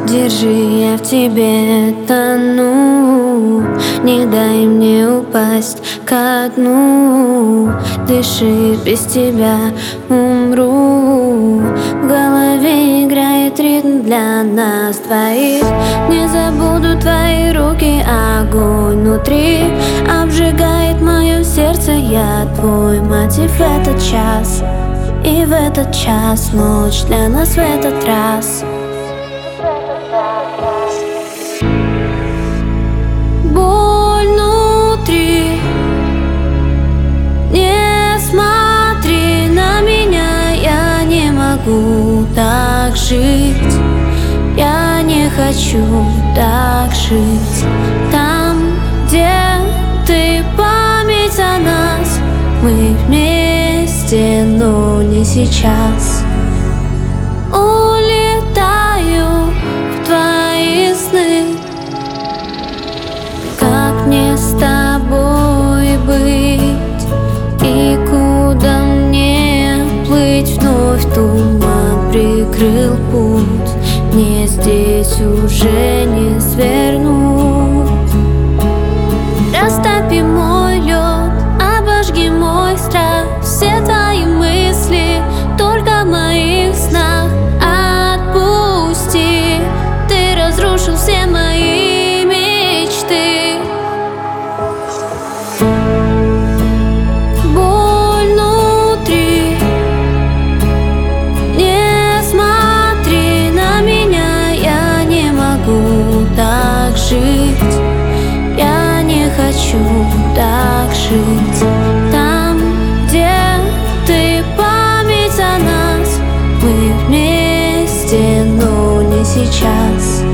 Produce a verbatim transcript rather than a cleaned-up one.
Держи, я в тебе тону, не дай мне упасть ко дну. Дыши, без тебя умру. В голове играет ритм для нас двоих. Не забуду твои руки, огонь внутри обжигает мое сердце. Я твой мотив в этот час, и в этот час ночь для нас в этот раз. Боль внутри, не смотри на меня, я не могу так жить. Я не хочу так жить. Там, где ты, память о нас, мы вместе, но не сейчас. Улетаю в твои сны. Как мне с тобой быть? И куда мне плыть? Вновь туман прикрыл путь. Мне здесь уже не свернуть. Растопи мой лед, обожги мой страх. Все твои мысли только в моих снах. Отпусти, ты разрушил все мои мечты. Боль внутри, не смотри на меня, я не могу так жить. Я не хочу так жить. Там, где ты, память о нас, мы вместе, но не сейчас.